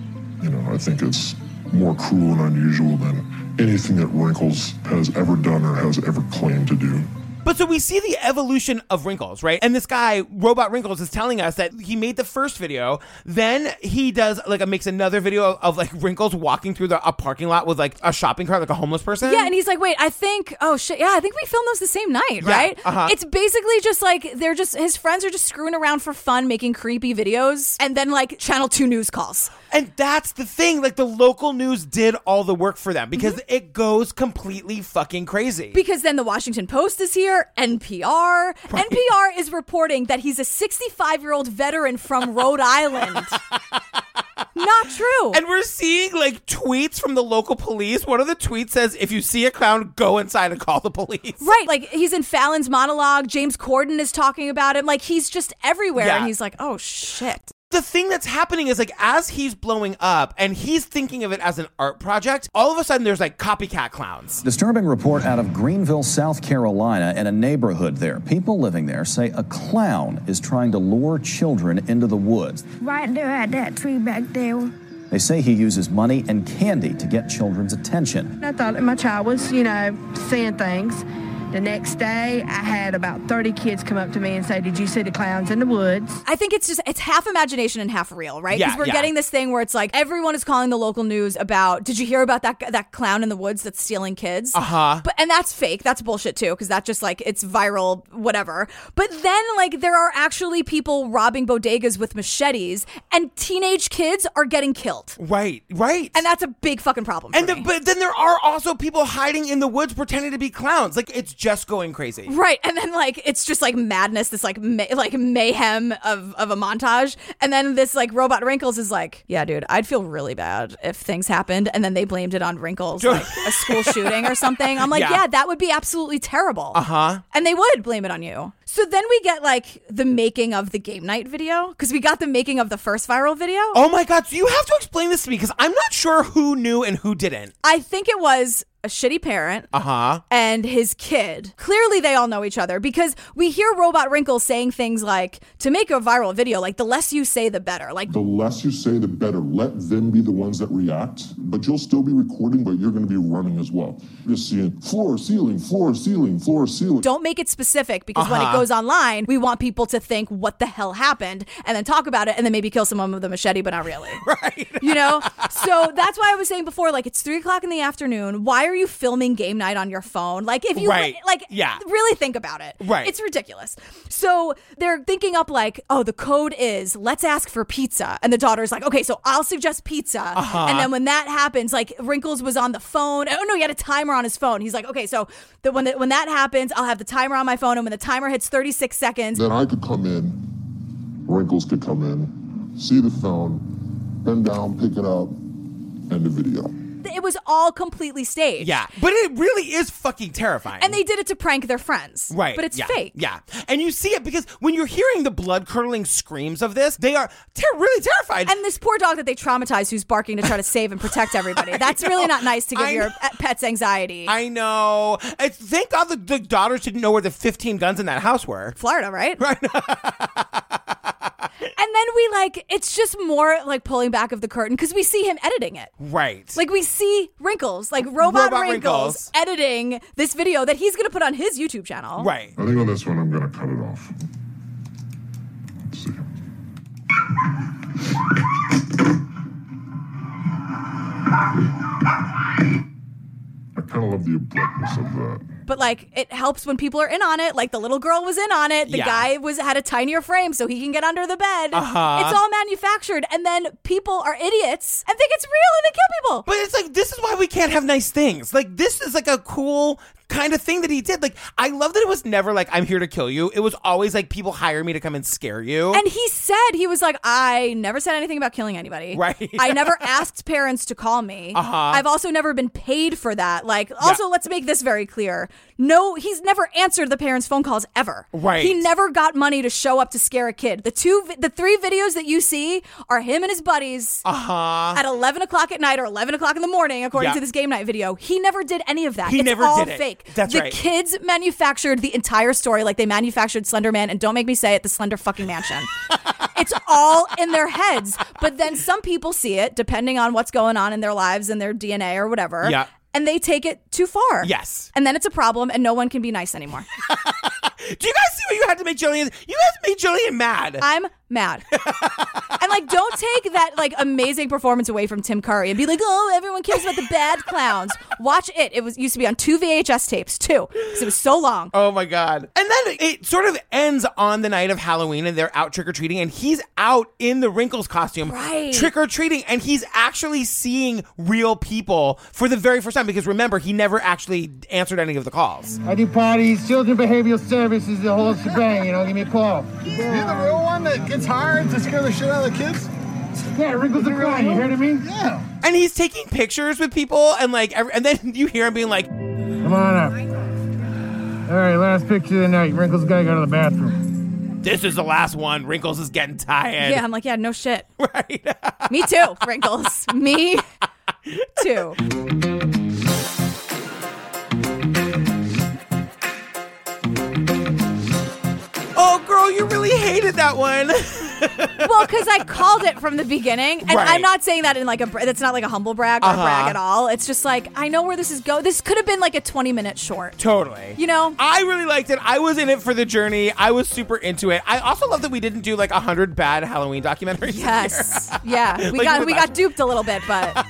I think it's more cruel and unusual than anything that Wrinkles has ever done or has ever claimed to do. But so we see the evolution of Wrinkles, right? And this guy, Robot Wrinkles, is telling us that he made the first video. Then he does makes another video of like Wrinkles walking through a parking lot with like a shopping cart, like a homeless person. Yeah, and he's like, wait, I think we filmed those the same night, right? It's basically just like his friends are just screwing around for fun, making creepy videos, and then like Channel 2 news calls. And that's the thing, like the local news did all the work for them because it goes completely fucking crazy. Because then the Washington Post is here, NPR. Right. NPR is reporting that he's a 65-year-old veteran from Rhode Island. Not true. And we're seeing like tweets from the local police. One of the tweets says, if you see a clown, go inside and call the police. Right. Like he's in Fallon's monologue. James Corden is talking about him. Like he's just everywhere. Yeah. And he's like, oh shit. The thing that's happening is like as he's blowing up and he's thinking of it as an art project, all of a sudden there's like copycat clowns. Disturbing report out of Greenville, South Carolina, in a neighborhood there. People living there say a clown is trying to lure children into the woods. Right there at that tree back there. They say he uses money and candy to get children's attention. I thought my child was, seeing things. The next day, I had about 30 kids come up to me and say, did you see the clowns in the woods? I think it's half imagination and half real, right? Because Yeah, we're getting this thing where it's like everyone is calling the local news about, did you hear about that clown in the woods that's stealing kids? Uh-huh. And that's fake. That's bullshit too, because that's just like, it's viral, whatever. But then like there are actually people robbing bodegas with machetes and teenage kids are getting killed. Right. And that's a big fucking problem for me. But then there are also people hiding in the woods pretending to be clowns. Like it's just going crazy. Right. And then like it's just like madness, this like mayhem of a montage. And then this like Robot Wrinkles is like, yeah, dude, I'd feel really bad if things happened and then they blamed it on Wrinkles, like a school shooting or something. I'm like, yeah, that would be absolutely terrible. Uh-huh. And they would blame it on you. So then we get like the making of the game night video, because we got the making of the first viral video. Oh my God. So you have to explain this to me because I'm not sure who knew and who didn't. I think it was a shitty parent and his kid. Clearly they all know each other because we hear Robot Wrinkles saying things like, to make a viral video, like the less you say, the better. Like the less you say, the better. Let them be the ones that react, but you'll still be recording, but you're going to be running as well. You're seeing floor, ceiling, floor, ceiling, floor, ceiling. Don't make it specific because when it goes online, we want people to think what the hell happened and then talk about it and then maybe kill someone with a machete, but not really. Right. So that's why I was saying before, like it's 3:00 in the afternoon. Why are you filming game night on your phone? Like if you really think about it, it's ridiculous. So they're thinking up like, oh, the code is let's ask for pizza, and the daughter's like, okay, so I'll suggest pizza, and then when that happens, like Wrinkles was on the phone. Oh no, he had a timer on his phone. He's like, okay, so when that happens, I'll have the timer on my phone, and when the timer hits 36 seconds, then I could come in, Wrinkles could come in, see the phone, bend down, pick it up, end the video. It was all completely staged. Yeah, but it really is fucking terrifying. And they did it to prank their friends. Right. But it's fake. Yeah. And you see it because when you're hearing the blood-curdling screams of this, they are really terrified. And this poor dog that they traumatized who's barking to try to save and protect everybody. That's really not nice to give your pets anxiety. I know. Thank God the daughters didn't know where the 15 guns in that house were. Florida, right? Right. And then it's just more like pulling back of the curtain because we see him editing it. Right. Like we see Wrinkles, like Robot Wrinkles editing this video that he's going to put on his YouTube channel. Right. I think on this one, I'm going to cut it off. Let's see. I kind of love the abruptness of that. But like it helps when people are in on it. Like the little girl was in on it. The guy had a tinier frame so he can get under the bed. It's all manufactured, and then people are idiots and think it's real and they kill people. But it's like this is why we can't have nice things. Like this is like a cool kind of thing that he did. Like I love that it was never like I'm here to kill you. It was always like people hire me to come and scare you. And he was like, I never said anything about killing anybody. Right. I never asked parents to call me. I've also never been paid for that. Like also let's make this very clear. No, he's never answered the parents' phone calls ever. Right. He never got money to show up to scare a kid. The 3 videos that you see are him and his buddies at 11 o'clock at night or 11 o'clock in the morning, according to this game night video. He never did any of that. He never all did it. Fake. That's the right. The kids manufactured the entire story like they manufactured Slender Man, and don't make me say it, the Slender fucking Mansion. It's all in their heads. But then some people see it, depending on what's going on in their lives and their DNA or whatever. Yeah. And they take it too far. Yes. And then it's a problem and no one can be nice anymore. Do you guys see what you had to make Jillian? You guys made Jillian mad. I'm mad. And like, don't take that like amazing performance away from Tim Curry and be like, oh, everyone cares about the bad clowns. Watch it. It used to be on 2 VHS tapes too, because it was so long. Oh my God. And then it sort of ends on the night of Halloween and they're out trick-or-treating and he's out in the Wrinkles costume trick-or-treating, and he's actually seeing real people for the very first time because remember, he never actually answered any of the calls. I do parties, children behavioral services, the whole shebang, give me a call. You're the real one that gets hired to scare the shit out of the kids? Yeah, Wrinkles the Clown. You heard of me? Yeah. And he's taking pictures with people, and and then you hear him being like, "Come on up." All right, last picture of the night. Wrinkles gotta go to the bathroom. This is the last one. Wrinkles is getting tired. Yeah, I'm like, yeah, no shit. Right. Me too, Wrinkles. Me too. Oh, girl, you really hated that one. Well, because I called it from the beginning, and Right. I'm not saying that in that's not like a humble brag or a brag at all. It's just like, I know where this is going. This could have been like a 20-minute short. Totally. You know? I really liked it. I was in it for the journey. I was super into it. I also love that we didn't do like 100 bad Halloween documentaries. Yes. Yeah. We Like got duped a little bit, but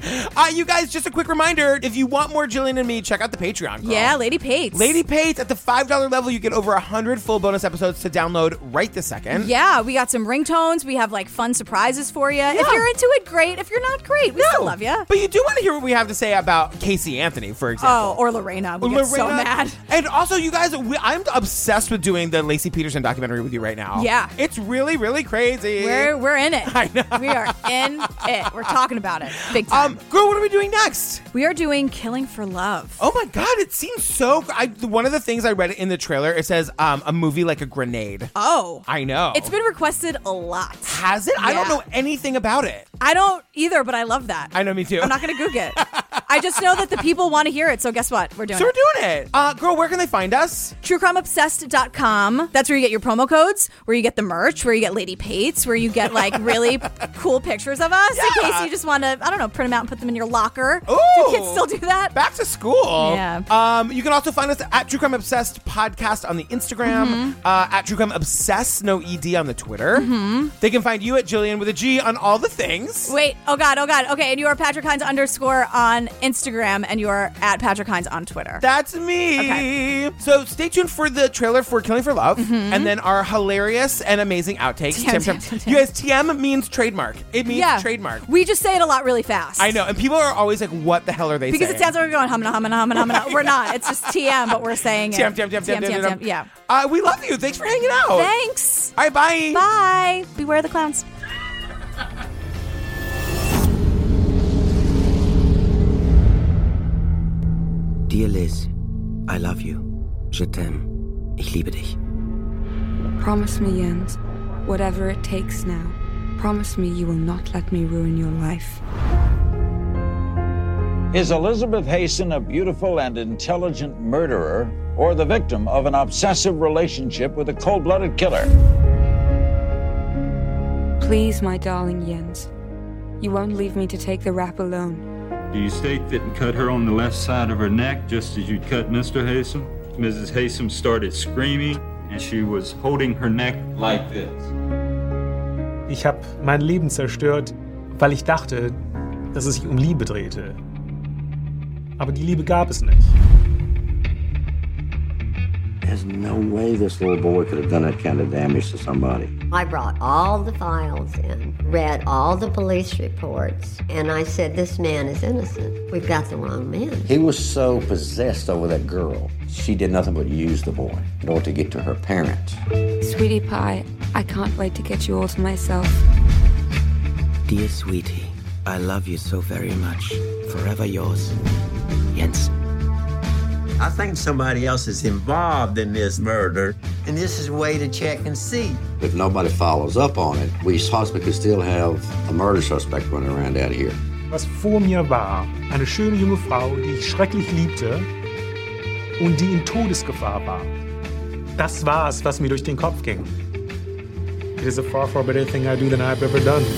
you guys, just a quick reminder, if you want more Jillian and me, check out the Patreon. Girl. yeah, Lady Pates. Lady Pates, at the $5 level, you get over 100 full bonus episodes to download right this second. Yeah, we got some ringtones. We have like fun surprises for you. If you're into it, great. If you're not, great. We still love you. But you do want to hear what we have to say about Casey Anthony, for example. Oh, or Lorena. We get so mad. And also, you guys, I'm obsessed with doing the Lacey Peterson documentary with you right now. Yeah. It's really, really crazy. We're in it. I know. We are in it. We're talking about it. Big time. Girl, what are we doing next? We are doing Killing for Love. Oh my God, it seems so... one of the things I read in the trailer, it says a movie like a grenade. Oh. I know. It's been requested a lot. Has it? I don't know anything about it. I don't either, but I love that. I know, me too. I'm not going to Google it. I just know that the people want to hear it, so guess what? We're doing it. So we're doing it. Girl, where can they find us? TrueCrimeObsessed.com. That's where you get your promo codes, where you get the merch, where you get Lady Pates, where you get like really cool pictures of us in case you just want to, I don't know, print them out and put them in your locker. Ooh. Do kids still do that? Back to school. Yeah. You can also find us at True Crime Obsessed Podcast on the Instagram, at True Crime Obsessed, no ED on the Twitter. They can find you at Jillian with a G on all the things. Wait, oh God. Okay, and you are Patrick Hines _ on Instagram, and you are at Patrick Hines on Twitter. That's me. Okay. So stay tuned for the trailer for Killing for Love, and then our hilarious and amazing outtakes. TM. You guys, TM means trademark. It means trademark. We just say it a lot really fast. I know, and people are always like, what the hell are they saying? Because it sounds like we're going humana. We're not. It's just TM, but we're saying it. TM. Yeah. We love you. Thanks for hanging out. Thanks. All right, bye. Bye. Beware the clowns. Dear Liz, I love you. Je t'aime. Ich liebe dich. Promise me, Jens, whatever it takes now, promise me you will not let me ruin your life. Is Elizabeth Hasten a beautiful and intelligent murderer or the victim of an obsessive relationship with a cold-blooded killer? Please, my darling Jens, you won't leave me to take the rap alone. Do you stake that and cut her on the left side of her neck just as you'd cut Mr. Haysom? Mrs. Haysom started screaming and she was holding her neck like this. Ich habe mein Leben zerstört, weil ich dachte, dass es sich um Liebe drehte. Aber die Liebe gab es nicht. There's no way this little boy could have done that kind of damage to somebody. I brought all the files in, read all the police reports, and I said, this man is innocent. We've got the wrong man. He was so possessed over that girl. She did nothing but use the boy in order to get to her parents. Sweetie Pie, I can't wait to get you all to myself. Dear sweetie, I love you so very much. Forever yours, Jens. I think somebody else is involved in this murder, and this is a way to check and see. If nobody follows up on it, we possibly could still have a murder suspect running around out here. Was vor mir war, eine schöne junge Frau, die ich schrecklich liebte und die in Todesgefahr war. Das war es, was mir durch den Kopf ging. It is a far, far better thing I do than I've ever done.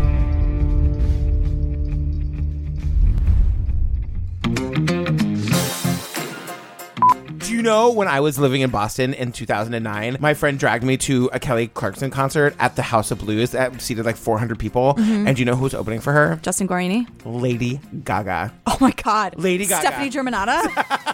You know, when I was living in Boston in 2009, my friend dragged me to a Kelly Clarkson concert at the House of Blues that seated like 400 people. And do you know who was opening for her? Justin Guarini? Lady Gaga. Oh my God. Lady Gaga. Stephanie Germanotta?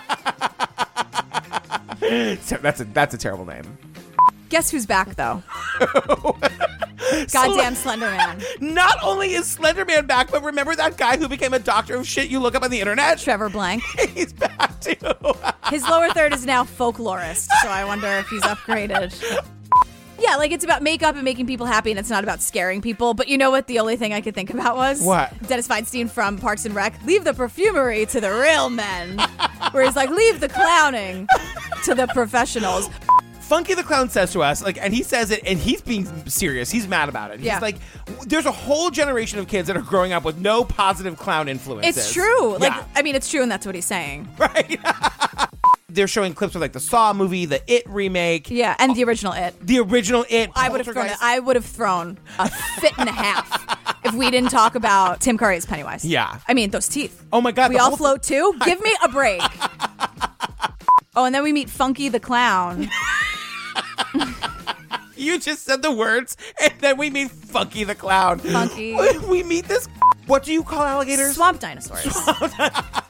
So that's a terrible name. Guess who's back, though? Goddamn Slender Man. Not only is Slender Man back, but remember that guy who became a doctor of shit you look up on the internet? Trevor Blank. He's back too. His lower third is now folklorist, so I wonder if he's upgraded. Yeah, like it's about makeup and making people happy, and it's not about scaring people. But you know what? The only thing I could think about was what? Dennis Feinstein from Parks and Rec. Leave the perfumery to the real men. Where he's like, leave the clowning to the professionals. Funky the Clown says to us, and he says it, and he's being serious. He's mad about it. Yeah. He's like, there's a whole generation of kids that are growing up with no positive clown influences. It's true. Yeah. It's true, and that's what he's saying. Right. They're showing clips of the Saw movie, the It remake. Yeah, and the original It. The original It. I would have thrown a fit and a half if we didn't talk about Tim Curry's Pennywise. Yeah. I mean, those teeth. Oh my God. We all float too? Give me a break. Oh, and then we meet Funky the Clown. You just said the words, and then we meet Funky the Clown. Funky. We meet this. What do you call alligators? Swamp dinosaurs.